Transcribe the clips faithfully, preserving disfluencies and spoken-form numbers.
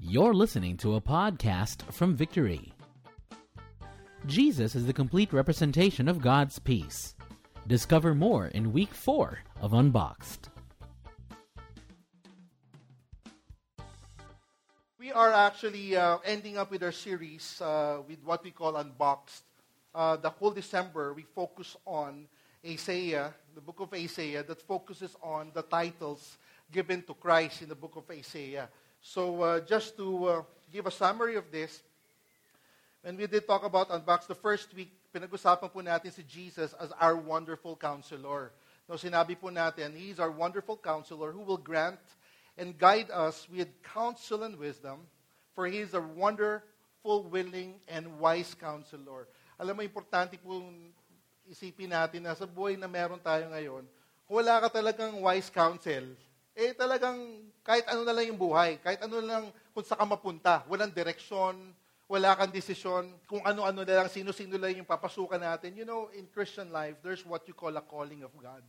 You're listening to a podcast from Victory. Jesus is the complete representation of God's peace. Discover more in week four of Unboxed. We are actually uh, ending up with our series uh, with what we call Unboxed. Uh, the whole December, we focus on Isaiah, the book of Isaiah, that focuses on the titles given to Christ in the book of Isaiah. So uh, just to uh, give a summary of this, when we did talk about Unboxed, the first week, pinag-usapan po natin si Jesus as our wonderful counselor. No, sinabi po natin, He is our wonderful counselor who will grant and guide us with counsel and wisdom, for He is a wonderful, willing, and wise counselor. Alam mo, importante po isipin natin na sa buhay na meron tayo ngayon, kung wala ka talagang wise counsel, eh talagang kahit ano na lang yung buhay, kahit ano na lang kung saan ka mapunta, walang direksyon, wala kang desisyon, kung ano-ano na lang, sino-sino lang yung papasukan natin. You know, in Christian life, there's what you call a calling of God.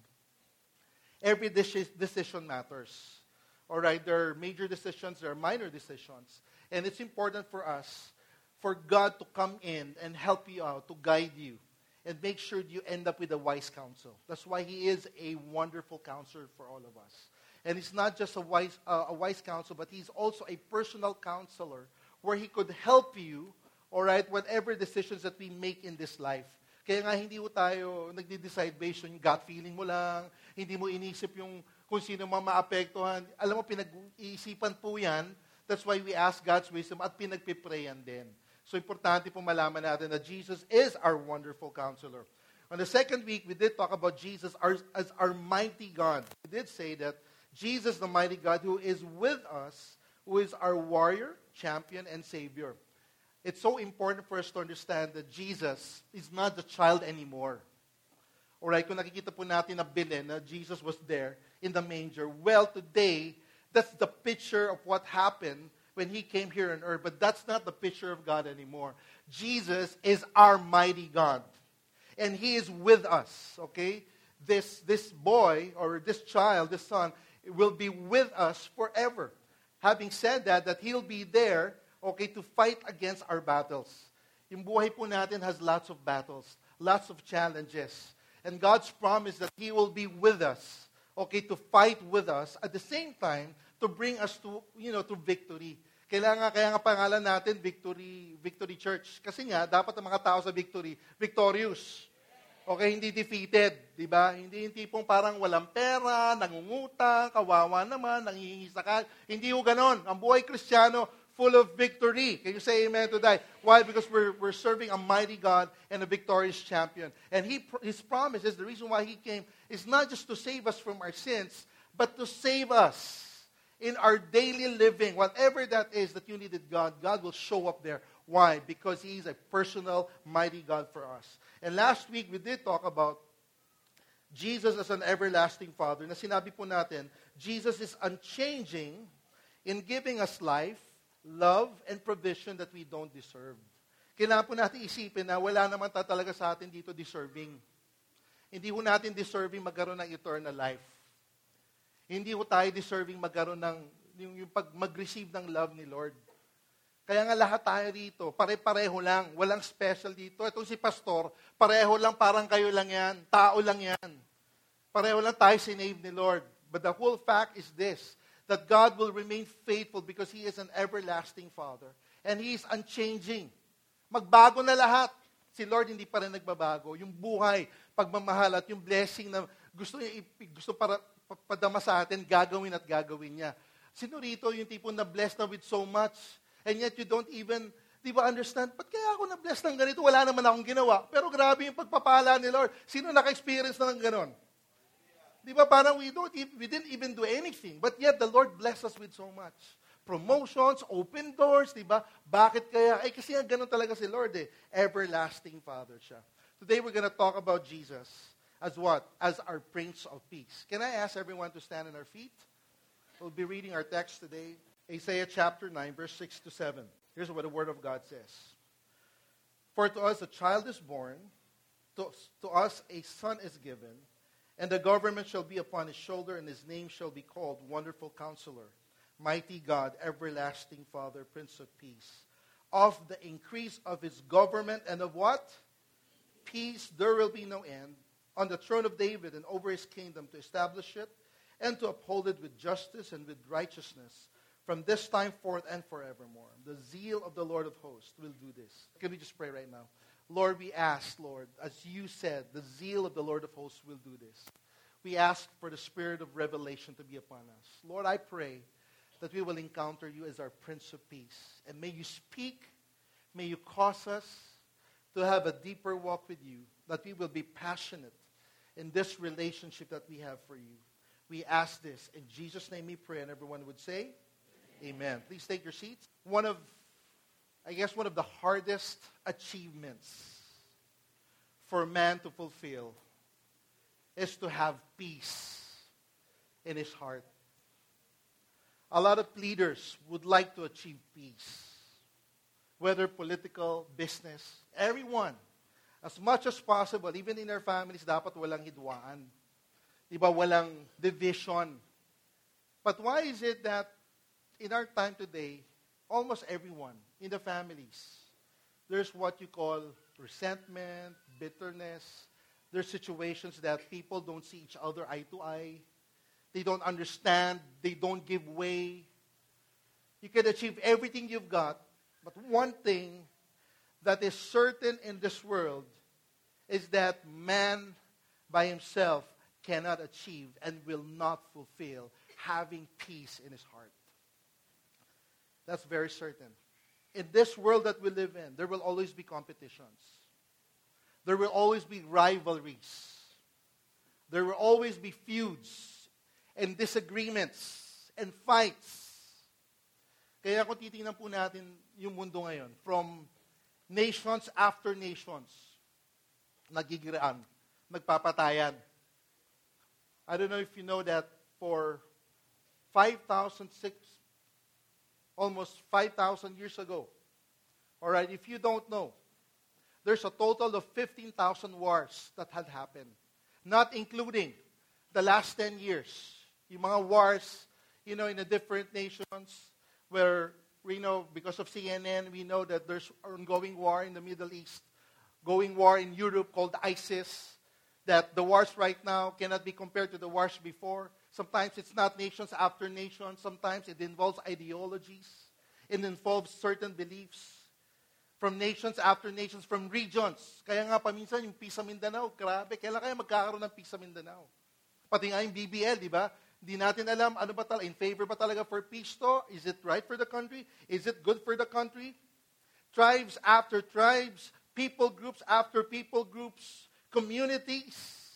Every decision matters. Alright, there are major decisions, there are minor decisions. And it's important for us, for God to come in and help you out, to guide you, and make sure you end up with a wise counsel. That's why He is a wonderful counselor for all of us. And He's not just a wise, uh, a wise counsel, but He's also a personal counselor where He could help you, alright, whatever decisions that we make in this life. Kaya nga hindi mo tayo nagde-decide based on yung gut feeling mo lang, hindi mo inisip yung kung sino mga maapektuhan. Alam mo, pinag-iisipan po yan. That's why we ask God's wisdom at pinagpiprayan din. So, importante po malaman natin that Jesus is our wonderful counselor. On the second week, we did talk about Jesus as our mighty God. We did say that Jesus, the mighty God, who is with us, who is our warrior, champion, and Savior. It's so important for us to understand that Jesus is not the child anymore. Alright, kung nakikita po natin na bilin na Jesus was there in the manger, well, today, that's the picture of what happened when He came here on earth, but that's not the picture of God anymore. Jesus is our mighty God, and He is with us, okay? This, this boy, or this child, this son, will be with us forever. Having said that, that He'll be there, okay, to fight against our battles. Yung buhay po natin has lots of battles, lots of challenges. And God's promise that He will be with us, okay, to fight with us, at the same time, to bring us to, you know, to victory. Kailangan, kaya nga pangalan natin, Victory, Victory Church. Kasi nga, dapat ang mga tao sa victory, victorious. Okay, hindi defeated, di ba? Hindi yung tipong parang walang pera, nangungutang, kawawa naman, nangihingi sa kal. Hindi ho ganon. Ang buhay Kristiyano, full of victory. Can you say amen to that? Why? Because we're, we're serving a mighty God and a victorious champion. And he, His promise is the reason why He came is not just to save us from our sins, but to save us in our daily living. Whatever that is that you needed God, God will show up there. Why? Because He is a personal, mighty God for us. And last week, we did talk about Jesus as an everlasting Father. Na sinabi po natin, Jesus is unchanging in giving us life, love, and provision that we don't deserve. Kailangan po natin isipin na wala naman ta talaga sa atin dito deserving. Hindi po natin deserving magkaroon ng eternal life. Hindi po tayo deserving magkaroon ng, yung, yung pag mag-receive ng love ni Lord. Kaya nga lahat tayo dito, pare-pareho lang, walang special dito. Itong si pastor, pareho lang, parang kayo lang yan, tao lang yan. Pareho lang tayo sinave ni Lord. But the whole fact is this, that God will remain faithful because He is an everlasting Father. And He is unchanging. Magbago na lahat. Si Lord hindi pa rin nagbabago. Yung buhay, pagmamahal at yung blessing na gusto niya, gusto para padama sa atin, gagawin at gagawin niya. Sino rito yung tipo na blessed na with so much, and yet you don't even, di ba understand, ba't kaya ako na-blessed ng ganito? Wala naman akong ginawa. Pero grabe yung pagpapala ni Lord. Sino naka-experience na ng ganon? Di ba parang we, don't, we didn't even do anything, but yet the Lord blessed us with so much. Promotions, open doors, di ba? Bakit kaya? Eh kasi nga ganun talaga si Lord eh. Everlasting Father siya. Today we're gonna talk about Jesus as what? As our Prince of Peace. Can I ask everyone to stand on our feet? We'll be reading our text today, Isaiah chapter nine, verse six to seven. Here's what the Word of God says. For to us a child is born, to, to us a son is given, and the government shall be upon His shoulder, and His name shall be called Wonderful Counselor, Mighty God, everlasting Father, Prince of Peace, of the increase of his government and of what? Peace, there will be no end, on the throne of David and over his kingdom, to establish it and to uphold it with justice and with righteousness from this time forth and forevermore. The zeal of the Lord of hosts will do this. Can we just pray right now? Lord, we ask, Lord, as you said, the zeal of the Lord of hosts will do this. We ask for the spirit of revelation to be upon us. Lord, I pray that we will encounter you as our Prince of Peace. And may you speak, may you cause us to have a deeper walk with you, that we will be passionate in this relationship that we have for you. We ask this in Jesus' name we pray, and everyone would say, Amen. Amen. Please take your seats. One of, I guess, one of the hardest achievements for man to fulfill is to have peace in his heart. A lot of leaders would like to achieve peace, whether political, business, everyone. As much as possible, even in our families, dapat walang hidwaan. Diba, walang division. But why is it that in our time today, almost everyone in the families, there's what you call resentment, bitterness. There's situations that people don't see each other eye to eye. They don't understand. They don't give way. You can achieve everything you've got, but one thing that is certain in this world is that man by himself cannot achieve and will not fulfill having peace in his heart. That's very certain. In this world that we live in, there will always be competitions. There will always be rivalries. There will always be feuds and disagreements and fights. Kaya kung titingnan po natin yung mundo ngayon, from nations after nations, nagigiraan, nagpapatayan. I don't know if you know that for five thousand six, almost five thousand years ago, all right, if you don't know, there's a total of fifteen thousand wars that had happened, not including the last ten years. Yung mga wars, you know, in the different nations where, we know, because of C N N, we know that there's ongoing war in the Middle East, going war in Europe called ISIS, that the wars right now cannot be compared to the wars before. Sometimes it's not nations after nations. Sometimes it involves ideologies. It involves certain beliefs. From nations after nations, from regions. Kaya nga paminsan yung peace sa Mindanao, grabe, kailan kaya magkakaroon ng peace sa Mindanao? Pati nga yung B B L, di ba? Hindi natin alam, ano ba talaga, in favor ba talaga for peace to? Is it right for the country? Is it good for the country? Tribes after tribes, people groups after people groups, communities,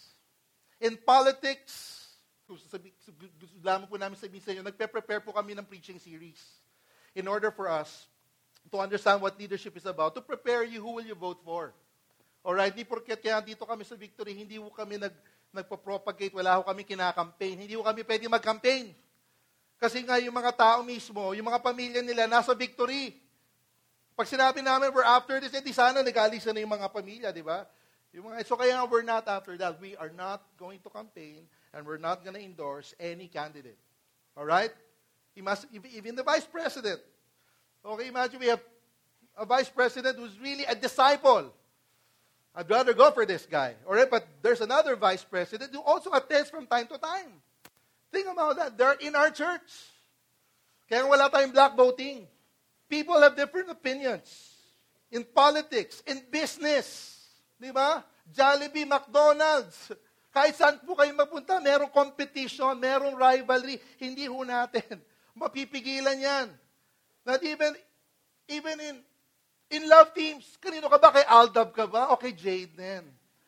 in politics. Gusto lamang po namin sabihin sa inyo, nagpe-prepare po kami ng preaching series in order for us to understand what leadership is about, to prepare you who will you vote for. Alright, di porket kaya dito kami sa Victory, hindi po kami nag, nagpa-propagate, wala ho kami kinakampaign, hindi ho kami pwede mag-campaign. Kasi nga yung mga tao mismo, yung mga pamilya nila, nasa Victory. Pag sinabi namin, we're after this, eh di sana nag-alisa na yung mga pamilya, di ba? Yung mga, so kaya nga, we're not after that. We are not going to campaign and we're not going to endorse any candidate. Alright? He must, even the vice president. Okay, imagine we have a vice president who's really a disciple. I'd rather go for this guy. All right, but there's another vice president who also attends from time to time. Think about that. They're in our church. Kaya wala tayong black voting. People have different opinions. In politics, in business. Di ba? Jollibee, McDonald's. Kahit saan po kayo mapunta, merong competition, merong rivalry. Hindi ho natin. Mapipigilan yan. Not even, even in, in love teams. Kanino ka ba? Kay Aldab ka ba? O kay Jaden?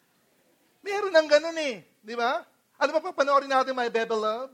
Meron ng ganun eh. Di ba? Ano ba papanoorin natin, My Bebe Love?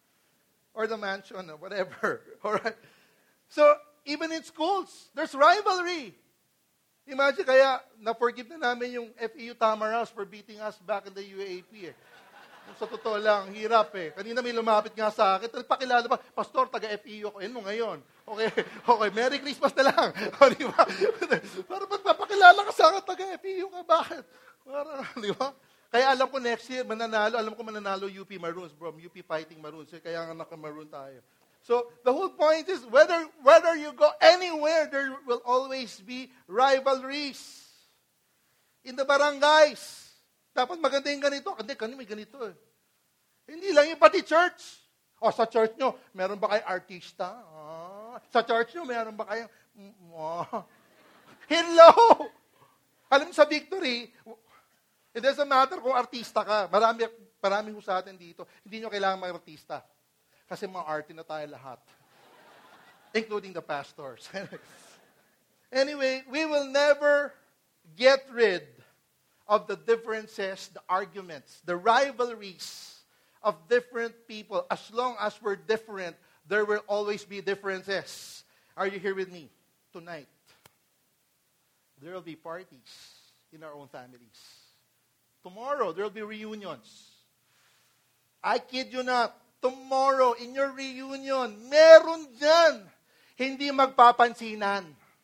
Or The Mansion, or whatever. Alright? So, even in schools, there's rivalry. Imagine, kaya na-forgive na namin yung F E U Tamaraws for beating us back in the U A A P eh. Sa totoo lang, hirap eh. Kanina may lumapit nga sa akin, pakilala ba, Pastor, taga-F E U ako. Yan mo ngayon. Okay, okay, Merry Christmas na lang. O, di ba? Para magpapakilala ka sa akin, taga-F E U ka, bakit? Para, di ba? Kaya alam ko next year, mananalo, alam ko mananalo U P Maroons, bro. U P Fighting Maroons. Eh, kaya nga naka-maroon tayo. So the whole point is, whether whether you go anywhere, there will always be rivalries. In the barangays, dapat maganda yung ganito. Hindi, kanina may ganito eh. Hindi lang yung pati church. O sa church nyo, meron ba kayong artista? Ah, sa church nyo, meron ba kayong... Oh. Hello! Alam mo sa Victory, it doesn't matter kung artista ka. Marami, marami ho sa atin dito. Hindi nyo kailangan mga artista. Kasi mga arty na tayo lahat. Including the pastors. Anyway, we will never get rid of the differences, the arguments, the rivalries of different people. As long as we're different, there will always be differences. Are you here with me tonight? There will be parties in our own families. Tomorrow, there will be reunions. I kid you not. Tomorrow, in your reunion, meron dyan hindi magpapansinan.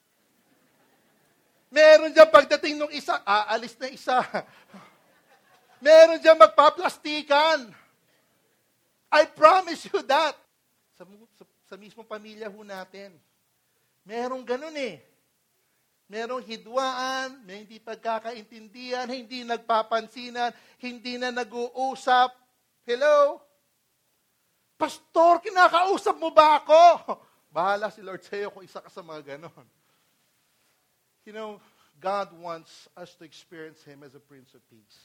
Meron dyan pagdating ng isa, aalis na isa. Meron dyan magpaplastikan. I promise you that. Sa, sa, sa mismong pamilya ho natin. Merong ganun eh. Merong hidwaan, may hindi pagkakaintindihan, hindi nagpapansinan, hindi na nag-uusap. Hello? Pastor, kinakausap mo ba ako? Bahala si Lord sa iyo kung isa ka sa mga ganon. You know, God wants us to experience Him as a Prince of Peace.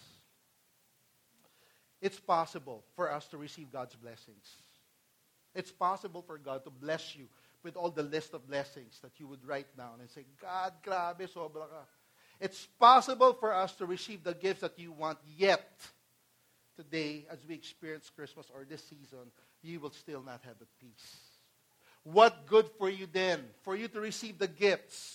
It's possible for us to receive God's blessings. It's possible for God to bless you with all the list of blessings that you would write down and say, God, grabe, sobra ka. It's possible for us to receive the gifts that you want, yet today, as we experience Christmas or this season, you will still not have the peace. What good for you then, for you to receive the gifts,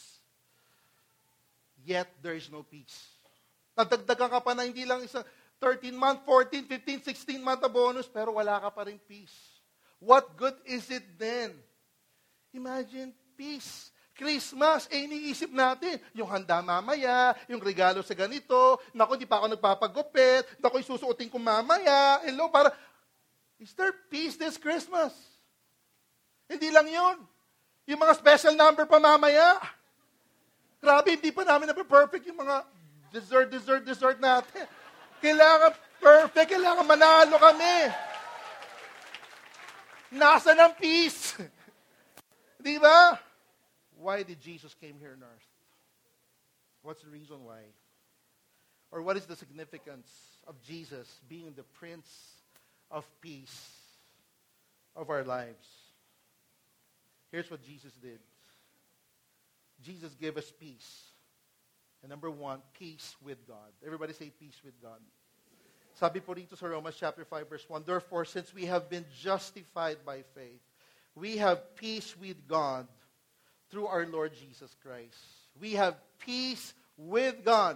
yet there is no peace. Nadagdagan ka pa na hindi lang isang thirteen-month, fourteen, fifteen, sixteen-month na bonus, pero wala ka pa rin peace. What good is it then? Imagine, peace. Christmas, eh, iniisip natin, yung handa mamaya, yung regalo sa ganito, naku, di pa ako nagpapagupit, naku, isusuotin ko mamaya, hello, para, is there peace this Christmas? Hindi lang yun. Yung mga special number pa mamaya, grabe, hindi pa namin na-perfect yung mga dessert, dessert, dessert natin. Kailangan perfect, kailangan manalo kami. Nasaan ang peace? Di ba? Why did Jesus came here on earth? What's the reason why? Or what is the significance of Jesus being the Prince of Peace of our lives? Here's what Jesus did. Jesus gave us peace. And number one, peace with God. Everybody say peace with God. Sabi po rito sa Romans chapter five verse one, therefore, since we have been justified by faith, we have peace with God through our Lord Jesus Christ. We have peace with God.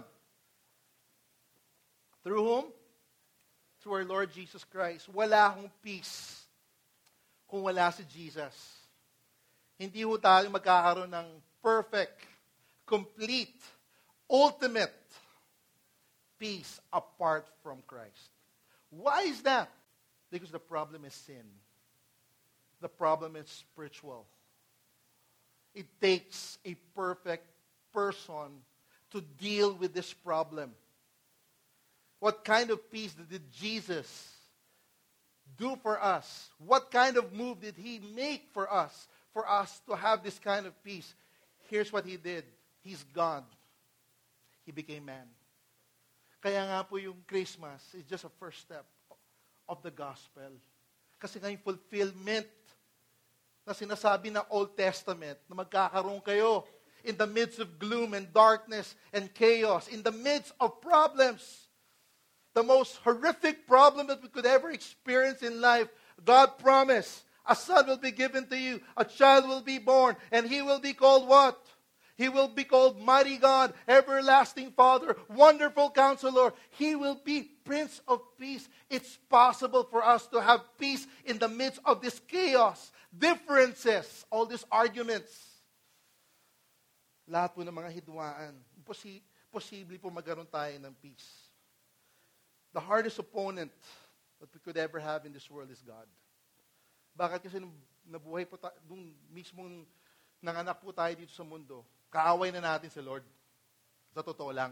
Through whom? Through our Lord Jesus Christ. Wala akong peace kung wala si Jesus. Hindi ho tayo magkakaroon ng perfect, complete, ultimate peace apart from Christ. Why is that? Because the problem is sin. The problem is spiritual. It takes a perfect person to deal with this problem. What kind of peace did Jesus do for us? What kind of move did He make for us, for us to have this kind of peace? Here's what He did. He's God. He became man. Kaya nga po yung Christmas is just a first step of the gospel. Kasi nga yung fulfillment na sinasabi ng Old Testament na magkakaroon kayo in the midst of gloom and darkness and chaos, in the midst of problems, the most horrific problem that we could ever experience in life, God promised, a son will be given to you, a child will be born, and He will be called what? He will be called Mighty God, Everlasting Father, Wonderful Counselor. He will be Prince of Peace. It's possible for us to have peace in the midst of this chaos, differences, all these arguments. Lahat po ng mga hidwaan, posi- posible po magkaroon tayo ng peace. The hardest opponent that we could ever have in this world is God. Bakit? Kasi nung nabuhay po tayo, nung mismong nanganak po tayo dito sa mundo, kaaway na natin si Lord. Sa totoo lang.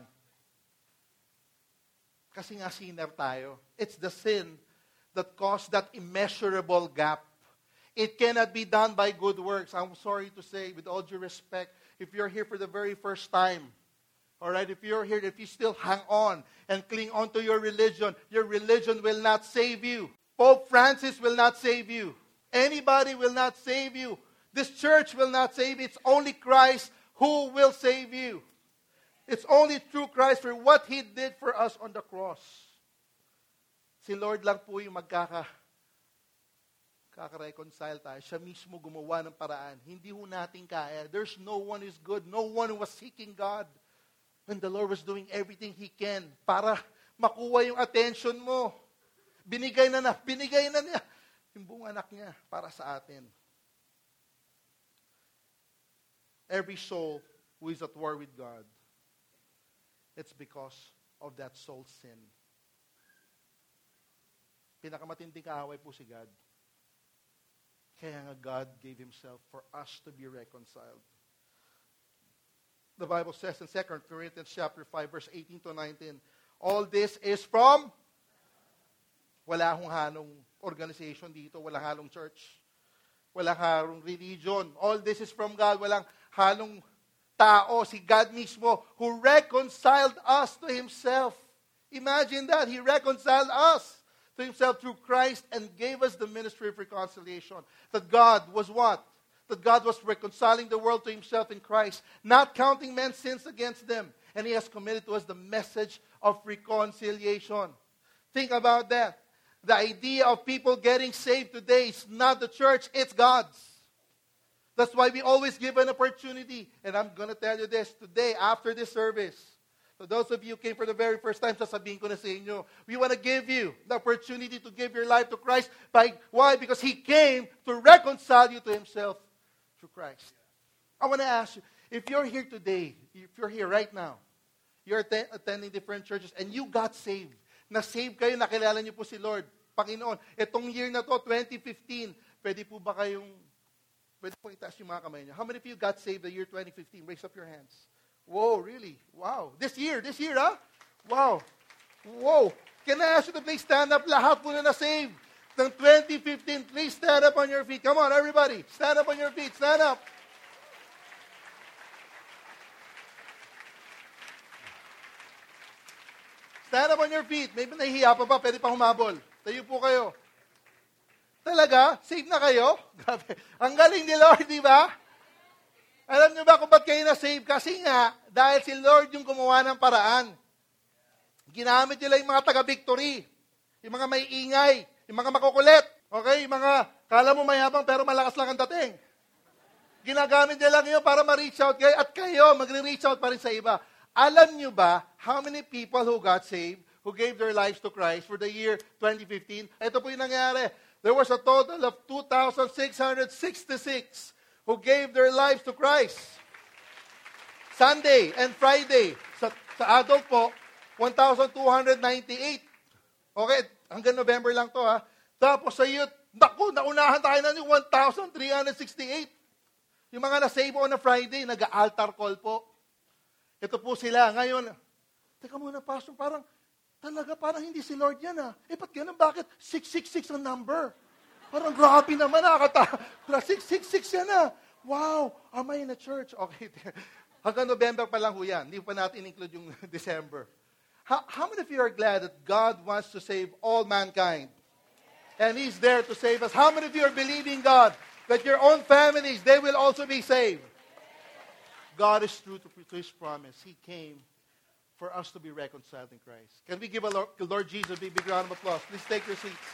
Kasi nga sinner tayo. It's the sin that caused that immeasurable gap. It cannot be done by good works. I'm sorry to say, with all due respect, if you're here for the very first time, all right, if you're here, if you still hang on and cling on to your religion, your religion will not save you. Pope Francis will not save you. Anybody will not save you. This church will not save you. It's only Christ who will save you. It's only through Christ for what He did for us on the cross. Si Lord lang po yung magkaka kaka-reconcile tayo. Siya mismo gumawa ng paraan. Hindi ho natin kaya. There's no one who is good. No one who was seeking God. When the Lord was doing everything He can para makuha yung attention mo. Binigay na na. Binigay na niya. Yung buong anak niya para sa atin. Every soul who is at war with God, it's because of that soul's sin. Pinakamatinding kaaway po si God. Kaya nga God gave Himself for us to be reconciled. The Bible says in Second Corinthians chapter five, verse eighteen to nineteen, all this is from, wala hong halong organization dito, walang halong church, walang halong religion. All this is from God, walang halong tao, si God mismo, who reconciled us to Himself. Imagine that, He reconciled us to Himself through Christ and gave us the ministry of reconciliation. That God was what? That God was reconciling the world to Himself in Christ, not counting men's sins against them. And He has committed to us the message of reconciliation. Think about that. The idea of people getting saved today is not the church, it's God's. That's why we always give an opportunity. And I'm going to tell you this today, after this service. So those of you who came for the very first time, sasabihin ko na sa inyo, we want to give you the opportunity to give your life to Christ. By, why? Because He came to reconcile you to Himself through Christ. I want to ask you, if you're here today, if you're here right now, you're att- attending different churches, and you got saved, na-save kayo, nakilala niyo po si Lord, Panginoon, itong year na to, twenty fifteen, pwede po ba kayong, pwede po itaas yung mga kamay niyo. How many of you got saved the year twenty fifteen? Raise up your hands. Whoa, really? Wow. This year, this year, huh? Wow. Whoa. Can I ask you to please stand up? Lahat po na na-save ng twenty fifteen. Please stand up on your feet. Come on, everybody. Stand up on your feet. Stand up. Stand up on your feet. Maybe nahihiya pa ba? Pwede pa humabol. Tayo po kayo. Talaga? Save na kayo? Grabe. Ang galing ni Lord, di ba? Alam niyo ba kung ba't kayo na-save? Kasi nga, dahil si Lord yung gumawa ng paraan. Ginamit nila yung mga taga-victory, yung mga may ingay, yung mga makukulit, okay? Yung mga, kala mo mayabang pero malakas lang ang dating. Ginagamit nila lang yun para ma-reach out kayo at kayo magre-reach out pa rin sa iba. Alam niyo ba how many people who got saved, who gave their lives to Christ for the year twenty fifteen? Ito po yung nangyari. There was a total of two thousand six hundred sixty-six who gave their lives to Christ. Sunday and Friday. Sa, sa adult po, one thousand two hundred ninety-eight. Okay, hanggang November lang to ha. Tapos sa youth, naku, naunahan tayo na yung one thousand three hundred sixty-eight. Yung mga na-save on na Friday, nag-altar call po. Ito po sila. Ngayon, teka muna, Pastor, parang, talaga, parang hindi si Lord yan ha. Eh, ba't ganun? Bakit? six six six ang number. Parang grabe naman, nakakata. six six six yan na. Wow, am I in a church? Okay. Hanggang November pa lang ho yan. Hindi pa natin include yung December. How, how many of you are glad that God wants to save all mankind? And He's there to save us. How many of you are believing God that your own families, they will also be saved? God is true to, to His promise. He came for us to be reconciled in Christ. Can we give a Lord, Lord Jesus a big, big round of applause? Please take your seats.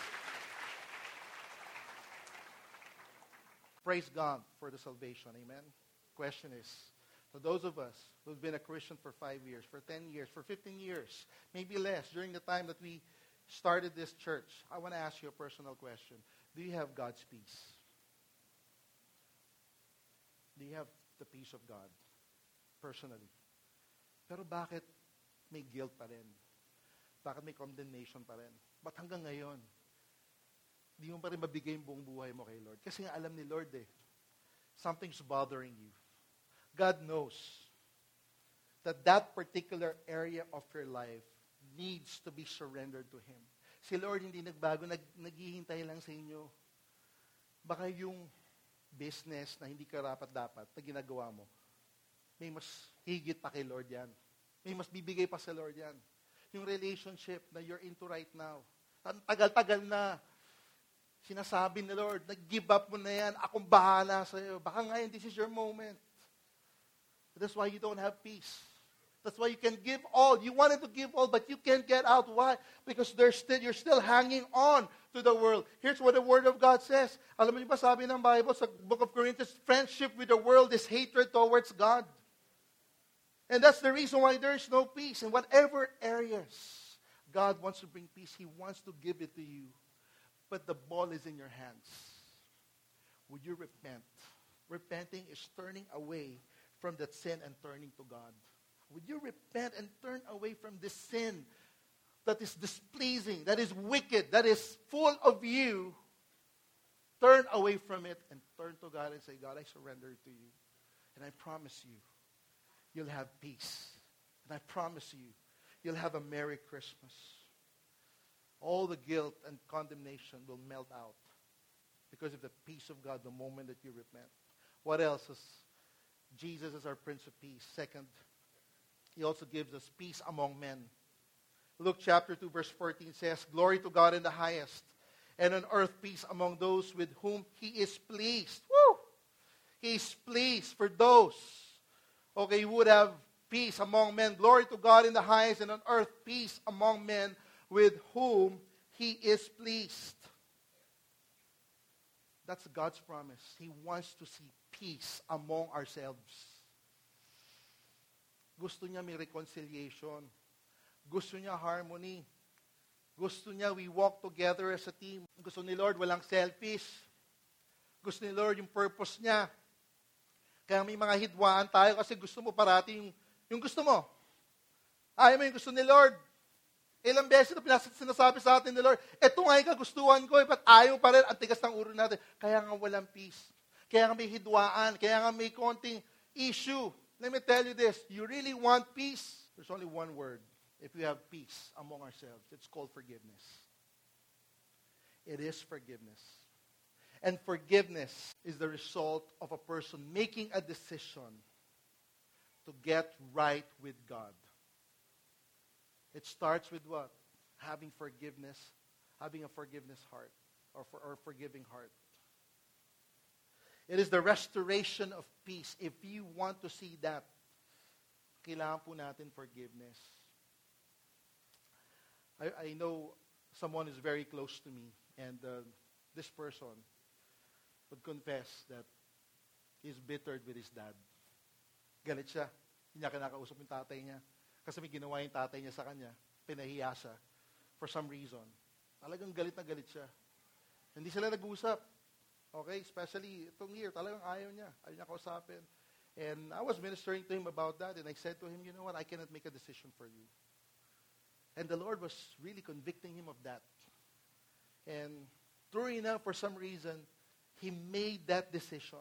Praise God for the salvation. Amen. Question is, for those of us who've been a Christian for five years, for ten years, for fifteen years, maybe less, during the time that we started this church, I want to ask you a personal question. Do you have God's peace? Do you have the peace of God personally? Pero bakit may guilt pa rin? Bakit may condemnation pa rin? But hanggang ngayon, di mo pa rin mabigay yung buong buhay mo kay Lord. Kasi nga alam ni Lord eh, something's bothering you. God knows that that particular area of your life needs to be surrendered to Him. Si Lord hindi nagbago, nag, naghihintay lang sa inyo. Baka yung business na hindi karapat-dapat na ginagawa mo, may mas higit pa kay Lord yan. May mas bibigay pa sa Lord yan. Yung relationship na you're into right now, tagal-tagal na, sinasabi ni Lord, nag-give up mo na yan, akong bahala sa iyo. Baka ngayon, this is your moment. That's why you don't have peace. That's why you can give all. You wanted to give all, but you can't get out. Why? Because there's still, you're still hanging on to the world. Here's what the Word of God says. Alam mo ba sabi ng Bible sa Book of Corinthians, friendship with the world is hatred towards God. And that's the reason why there is no peace. In whatever areas God wants to bring peace, He wants to give it to you. But the ball is in your hands. Would you repent? Repenting is turning away from that sin and turning to God. Would you repent and turn away from this sin that is displeasing, that is wicked, that is full of you? Turn away from it and turn to God and say, God, I surrender to you. And I promise you, you'll have peace. And I promise you, you'll have a Merry Christmas. All the guilt and condemnation will melt out because of the peace of God the moment that you repent. What else is Jesus is our Prince of Peace? Second, He also gives us peace among men. Luke chapter two verse fourteen says, Glory to God in the highest, and on earth peace among those with whom He is pleased. Woo! He is pleased for those, okay, who would have peace among men. Glory to God in the highest, and on earth peace among men with whom He is pleased. That's God's promise. He wants to see peace among ourselves. Gusto niya may reconciliation. Gusto niya harmony. Gusto niya we walk together as a team. Gusto ni Lord walang selfish. Gusto ni Lord yung purpose niya. Kaya may mga hidwaan tayo kasi gusto mo parati yung, yung gusto mo. Ayaw mo yung gusto ni Lord. Ilang beses na pinas- sinasabi sa atin ni Lord, eto nga yung kagustuhan ko, eh, but ayaw pa rin, ang tigas ng ulo natin. Kaya nga walang peace. Kaya nga may hidwaan. Kaya nga may konting issue. Let me tell you this, you really want peace? There's only one word. If we have peace among ourselves, it's called forgiveness. It is forgiveness. And forgiveness is the result of a person making a decision to get right with God. It starts with what? Having forgiveness, having a forgiveness heart, or, for, or forgiving heart. It is the restoration of peace. If you want to see that, kailangan po natin forgiveness. I, I know someone is very close to me, and uh, this person would confess that he's bittered with his dad. Galit siya. Hindi niya kinakausap yung tatay niya. Kasi may ginawa yung tatay niya sa kanya. Pinahiya siya. For some reason. Talagang galit na galit siya. Hindi sila nag-usap. Okay, especially itong year, talagang ayaw niya. Ayaw niya kausapin. And I was ministering to him about that, and I said to him, you know what, I cannot make a decision for you. And the Lord was really convicting him of that. And true enough, for some reason, he made that decision.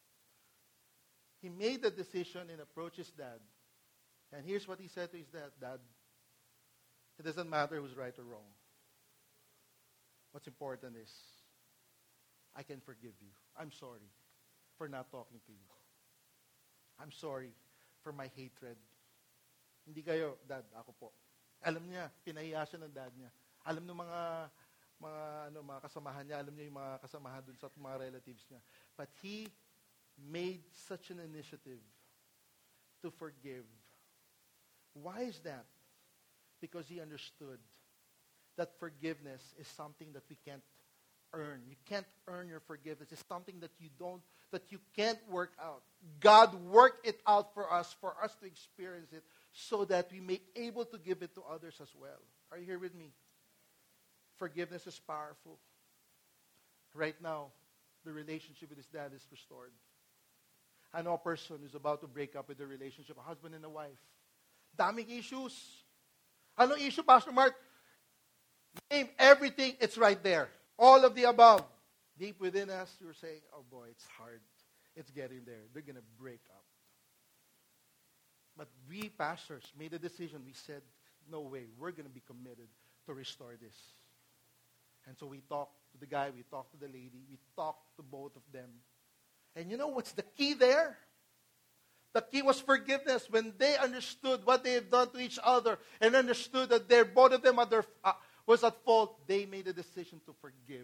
He made the decision and approached his dad. And here's what he said to his dad, Dad, it doesn't matter who's right or wrong. What's important is, I can forgive you. I'm sorry for not talking to you. I'm sorry for my hatred. Hindi kayo, Dad, ako po. Alam niya, pinahiya siya ng dad niya. Alam ng mga mga ano mga kasamahan niya, alam niya yung mga kasamahan dun sa mga relatives niya. But he made such an initiative to forgive. Why is that? Because he understood that forgiveness is something that we can't earn. You can't earn your forgiveness. It's something that you don't, that you can't work out. God worked it out for us, for us to experience it, so that we may be able to give it to others as well. Are you here with me? Forgiveness is powerful. Right now, the relationship with his dad is restored. I know a person who's about to break up with their relationship, a husband and a wife. Daming issues. Ano issue, Pastor Mark? Name everything, it's right there. all of the above. Deep within us, we're saying, oh boy, it's hard. It's getting there. They're going to break up. But we pastors made a decision. We said, no way. We're going to be committed to restore this. And so we talked to the guy. We talked to the lady. We talked to both of them. And you know what's the key there? The key was forgiveness. When they understood what they had done to each other and understood that they're, both of them are their, uh, was at fault, they made a decision to forgive.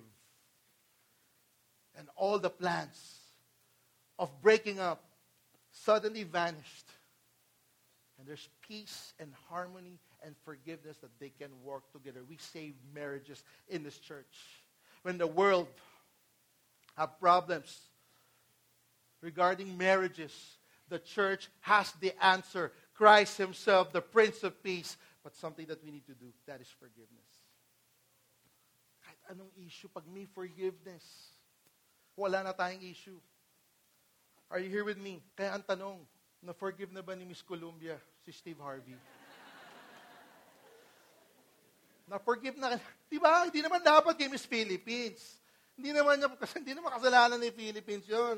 And all the plans of breaking up suddenly vanished. And there's peace and harmony and forgiveness that they can work together. We save marriages in this church. When the world have problems regarding marriages, the church has the answer. Christ Himself, the Prince of Peace. But something that we need to do, that is forgiveness. Kahit anong issue, pag may forgiveness, wala na tayong issue. Are you here with me? Kaya ang tanong, na-forgive na ba ni Miss Columbia si Steve Harvey? Na-forgive na. Di ba? Hindi naman dapat kay Miss Philippines. Hindi naman, hindi naman kasalanan ni Philippines yun.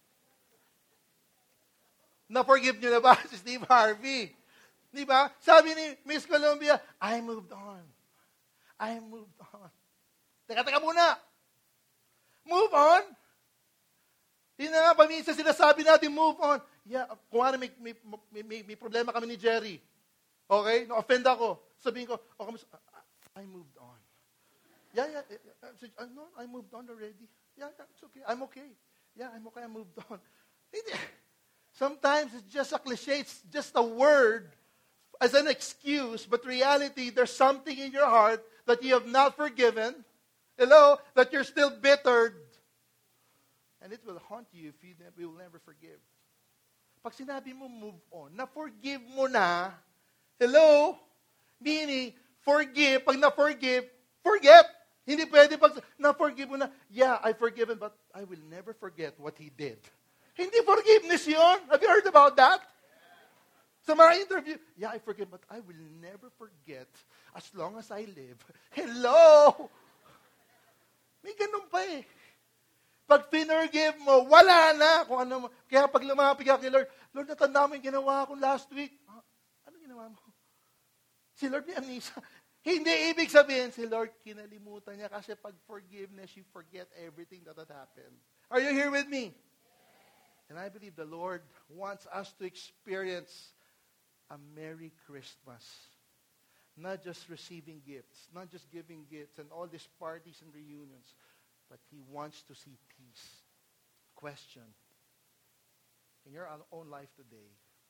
Na-forgive nyo na ba si Steve Harvey? Di ba? Sabi ni Miss Columbia, I moved on. I moved on. Teka, teka muna. Move on? Hindi na nga, paminsan sinasabi natin, move on. Yeah, kung ano, may, may, may, may problema kami ni Jerry. Okay? Na-offend ako. Sabihin ko, okay, I moved on. Yeah, yeah. I, no, I moved on already. Yeah, yeah, it's okay. I'm okay. Yeah, I'm okay. I moved on. Sometimes it's just a cliche. It's just a word as an excuse. But reality, there's something in your heart that you have not forgiven. Hello? That you're still bittered. And it will haunt you if you ne- will never forgive. Pag sinabi mo move on, na-forgive mo na, hello? Meaning, forgive, pag na-forgive, forget. Hindi pwede pag na-forgive mo na, yeah, I forgiven, but I will never forget what he did. Hindi forgiveness yun. Have you heard about that? Sa mga interview, yeah, I forgive, but I will never forget as long as I live. Hello? May ganun pa eh. Pag finorgive mo, wala na. Kung ano mo. Kaya pag lumapit ka kay Lord, Lord, natanda mo yung ginawa ko last week. Ah, ano ginawa mo? Si Lord may amnesia. Hindi ibig sabihin, si Lord kinalimutan niya kasi pag forgiveness, you forget everything that had happened. Are you here with me? And I believe the Lord wants us to experience a Merry Christmas. Not just receiving gifts, not just giving gifts and all these parties and reunions, but He wants to see peace. Question. In your own life today,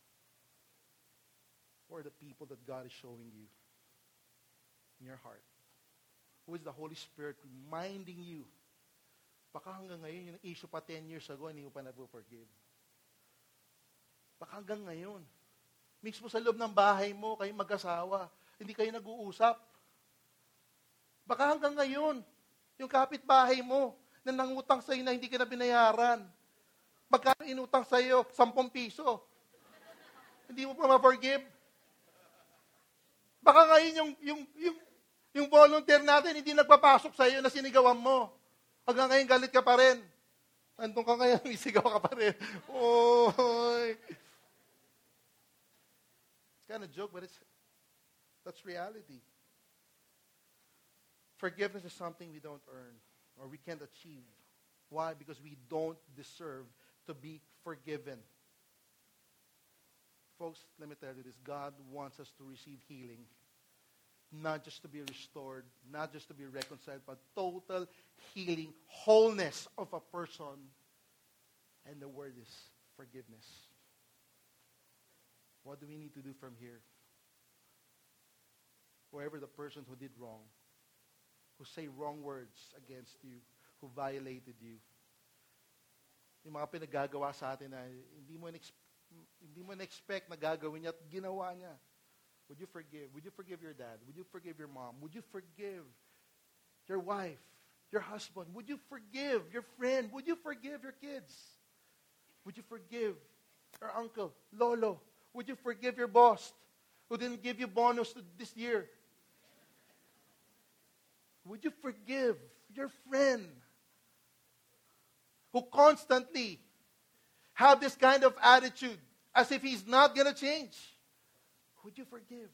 who are the people that God is showing you in your heart? Who is the Holy Spirit reminding you? Baka hanggang ngayon, yung issue pa ten years ago, hindi mo pa na-forgive. Baka hanggang ngayon. Mismo sa loob ng bahay mo, kayo mag-asawa, hindi kayo nag-uusap. Baka hanggang ngayon, yung kapitbahay mo, na nangutang sa'yo na hindi ka na binayaran. Magkano inutang sa'yo? Sampung piso. Hindi mo pa ma-forgive. Baka ngayon yung, yung, yung, yung volunteer natin hindi nagpapasok sa'yo na sinigawan mo. Hanggang ngayon galit ka pa rin. Andun ka ngayon, isigaw ka pa rin. Oy! It's kind of a joke, but it's, that's reality. Forgiveness is something we don't earn or we can't achieve. Why? Because we don't deserve to be forgiven. Folks, let me tell you this. God wants us to receive healing. Not just to be restored, not just to be reconciled, but total healing, wholeness of a person. And the word is forgiveness. What do we need to do from here? Whoever the person who did wrong, who say wrong words against you, who violated you, yung mga pinagagawa sa atin na hindi mo hindi mo na-expect na gagawin niya at ginawa niya. Would you forgive? Would you forgive your dad? Would you forgive your mom? Would you forgive your wife, your husband? Would you forgive your friend? Would you forgive your kids? Would you forgive your uncle, lolo? Would you forgive your boss who didn't give you bonus this year? Would you forgive your friend who constantly have this kind of attitude as if he's not going to change, would you forgive?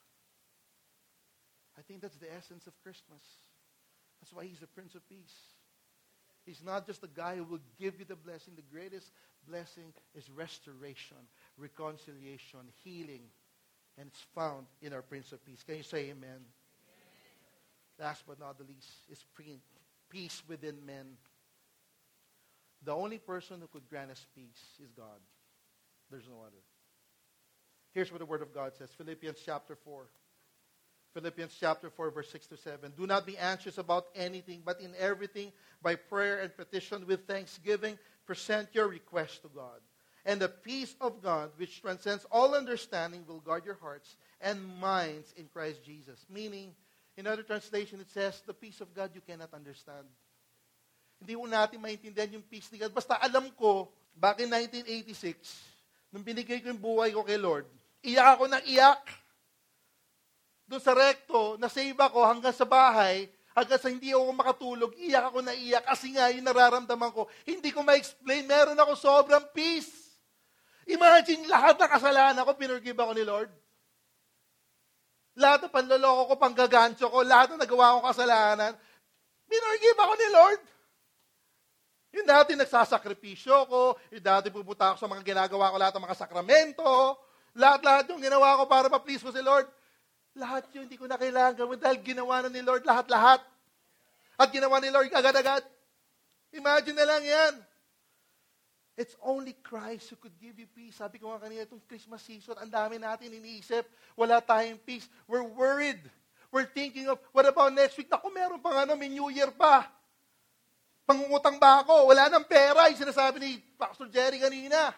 I think that's the essence of Christmas. That's why he's the Prince of Peace. He's not just the guy who will give you the blessing. The greatest blessing is restoration, reconciliation, healing. And it's found in our Prince of Peace. Can you say amen? Amen. Last but not the least is peace within men. The only person who could grant us peace is God. There's no other. Here's what the Word of God says. Philippians chapter four. Philippians chapter four, verse six to seven. Do not be anxious about anything, but in everything, by prayer and petition with thanksgiving, present your request to God. And the peace of God, which transcends all understanding, will guard your hearts and minds in Christ Jesus. Meaning, in other translation, it says, the peace of God you cannot understand. Hindi ko natin maintindihan yung peace ni God. Basta alam ko, back in nineteen eighty-six, nung binigay ko yung buhay ko kay Lord, iyak ako ng iyak. Doon sa recto, na-save ako hanggang sa bahay, hanggang sa hindi ako makatulog, iyak ako na iyak kasi nga yung nararamdaman ko. Hindi ko ma-explain, meron ako sobrang peace. Imagine, lahat ng kasalanan ko, pinurgive ako ni Lord. Lahat ng panloloko ko, panggagancho ko, lahat ng nagawa kong kasalanan, pinurgive ako ni Lord. Yung dati nagsasakripisyo ko, yung dati pupunta ako sa mga ginagawa ko, lahat ng mga sakramento, lahat-lahat yung ginawa ko para ma-please ko si Lord. Lahat yun, hindi ko na kailangan gawin dahil ginawa na ni Lord lahat-lahat. At ginawa ni Lord agad-agad. Imagine na lang yan. It's only Christ who could give you peace. Sabi ko nga kanina, itong Christmas season, ang dami natin iniisip. Wala tayong peace. We're worried. We're thinking of, what about next week? Naku, meron pang ano, may New Year pa. Pangungutang ba ako? Wala nang pera. Yung sinasabi ni Pastor Jerry kanina.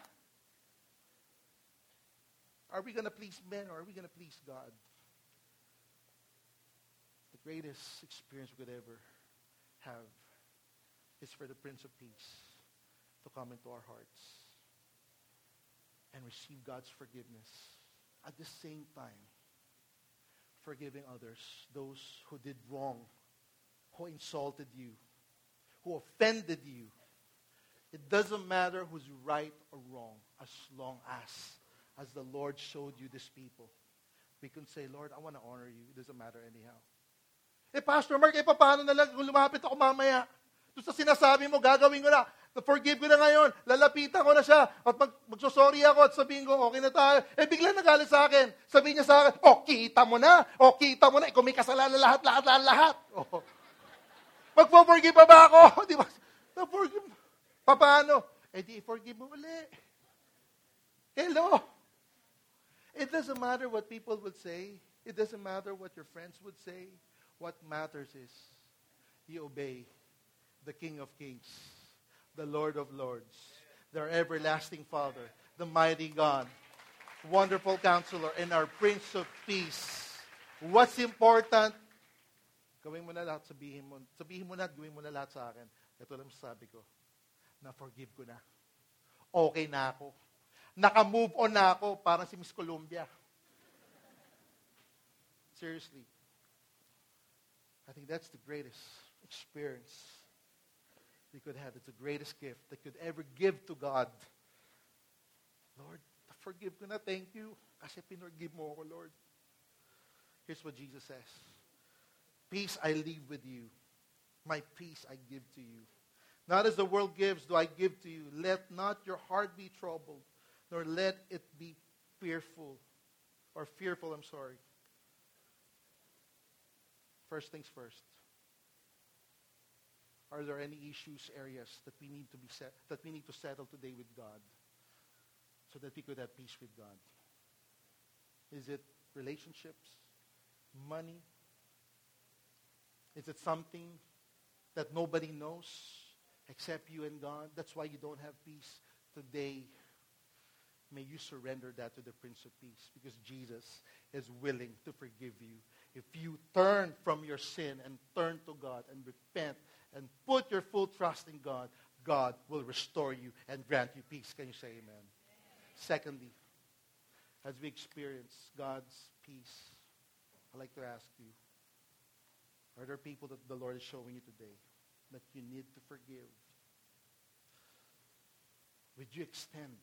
Are we gonna please men or are we gonna please God? The greatest experience we could ever have is for the Prince of Peace to come into our hearts and receive God's forgiveness. At the same time, forgiving others, those who did wrong, who insulted you, who offended you. It doesn't matter who's right or wrong as long as, as the Lord showed you these people. We can say, Lord, I want to honor you. It doesn't matter anyhow. Eh, Pastor Mark, eh, paano na lang kung lumapit ako mamaya? Doon sa sinasabi mo, gagawin ko na. Forgive ko na ngayon. Lalapitan ko na siya. At mag, magsosorry ako at sabihin ko, okay na tayo. Eh, bigla nagalit sa akin. Sabihin niya sa akin, oh, kita mo na. Oh, kita mo na. Ikaw may kasalanan lahat, lahat, lahat, lahat. Oh. Magpo-forgive pa ba ako? Di ba? Na-forgive. Paano? Eh, di forgive mo uli. Hello. It doesn't matter what people would say. It doesn't matter what your friends would say. What matters is you obey the King of Kings, the Lord of Lords, their everlasting Father, the mighty God, wonderful Counselor, and our Prince of Peace. What's important? Gawin mo na lahat, sabihin mo. Sabihin mo na at gawin mo na lahat sa akin. Ito lang sabi ko, na-forgive ko na. Okay na ako. Naka-move on na ako, parang si Miss Columbia. Seriously. I think that's the greatest experience we could have. It's the greatest gift that could ever give to God. Lord, forgive ko na, thank you. Kasi pinurgive mo ako, Lord. Here's what Jesus says. Peace I leave with you. My peace I give to you. Not as the world gives do I give to you. Let not your heart be troubled, nor let it be fearful. Or fearful, I'm sorry. First things first. Are there any issues, areas that we need to be set, that we need to settle today with God so that we could have peace with God? Is it relationships? Money? Is it something that nobody knows except you and God? That's why you don't have peace today. May you surrender that to the Prince of Peace because Jesus is willing to forgive you. If you turn from your sin and turn to God and repent and put your full trust in God, God will restore you and grant you peace. Can you say amen? Amen. Secondly, as we experience God's peace, I'd like to ask you, are there people that the Lord is showing you today that you need to forgive, would you extend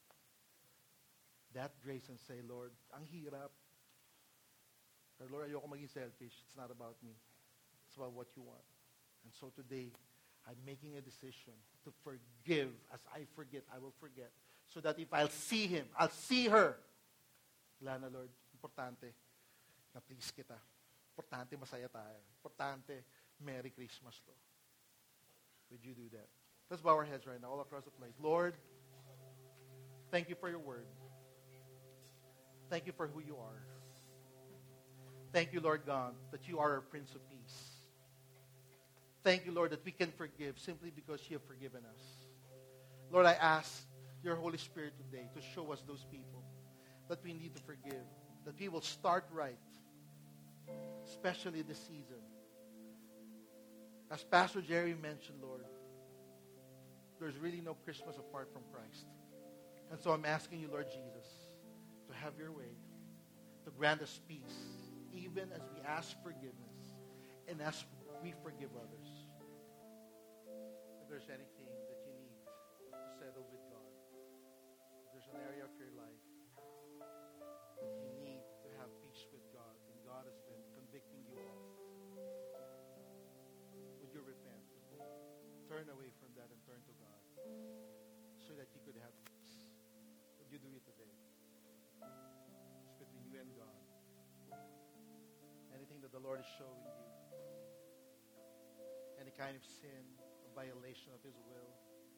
that grace and say, Lord, ang hirap. Or Lord, ayoko maging selfish. It's not about me. It's about what you want. And so today, I'm making a decision to forgive. As I forget, I will forget. So that if I'll see him, I'll see her. Wala na, Lord. Importante na please kita. Importante masaya tayo. Importante, Merry Christmas, Lord. Would you do that? Let's bow our heads right now all across the place. Lord, thank you for your word. Thank you for who you are. Thank you, Lord God, that you are our Prince of Peace. Thank you, Lord, that we can forgive simply because you have forgiven us. Lord, I ask your Holy Spirit today to show us those people that we need to forgive, that we will start right, especially this season. As Pastor Jerry mentioned, Lord, there's really no Christmas apart from Christ. And so I'm asking you, Lord Jesus, to have your way, to grant us peace, even as we ask forgiveness and as we forgive others. If there's anything that you need to settle with God, if there's an area of your life that you need to have peace with God and God has been convicting you of, would you repent? Turn away from that and turn to God so that you could have peace. Would you do it today? It's between you and God. Anything that the Lord is showing you, any kind of sin, a violation of His will,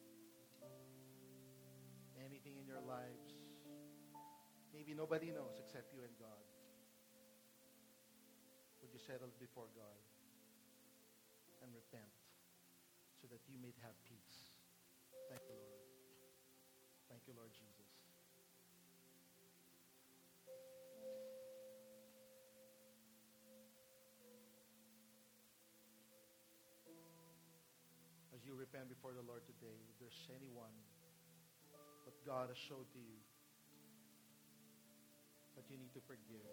anything in your lives, maybe nobody knows except you and God. Would you settle before God and repent so that you may have peace? Thank you, Lord. Thank you, Lord Jesus. As you repent before the Lord today, if there's anyone that God has showed to you that you need to forgive,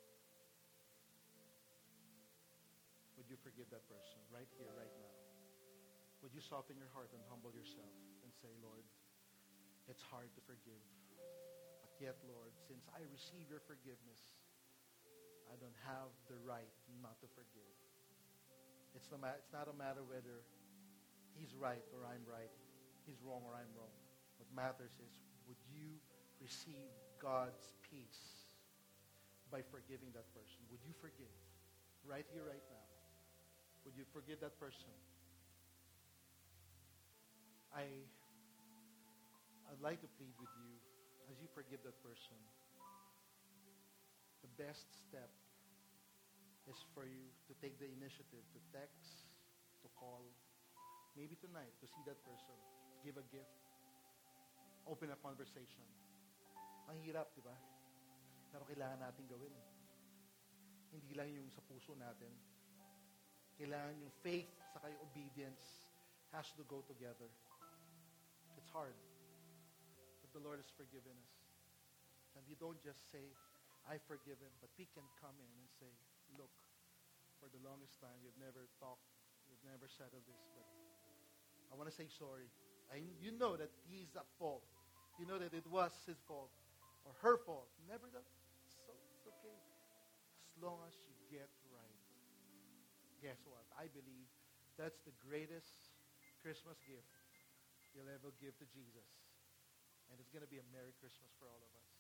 would you forgive that person right here, right now? Would you soften your heart and humble yourself and say, Lord, it's hard to forgive. But yet, Lord, since I receive your forgiveness, I don't have the right not to forgive. It's, no ma- it's not a matter whether he's right or I'm right, he's wrong or I'm wrong. What matters is, would you receive God's peace by forgiving that person? Would you forgive right here, right now? Would you forgive that person? I, I'd like to plead with you, as you forgive that person, the best step is for you to take the initiative to text, to call, maybe tonight, to see that person, give a gift, open a conversation. Ang hirap, di ba? Pero kailangan natin gawin. Hindi lang yung sa puso natin. Kailangan yung faith saka yung obedience has to go together. It's hard. But the Lord has forgiven us. And we don't just say, I forgive him, but we can come in and say, look, for the longest time, you've never talked, you've never settled this, but I want to say sorry. I, you know that he's at fault. You know that it was his fault or her fault. Never done. So it's okay. As long as you get right. Guess what? I believe that's the greatest Christmas gift you'll ever give to Jesus. And it's going to be a Merry Christmas for all of us.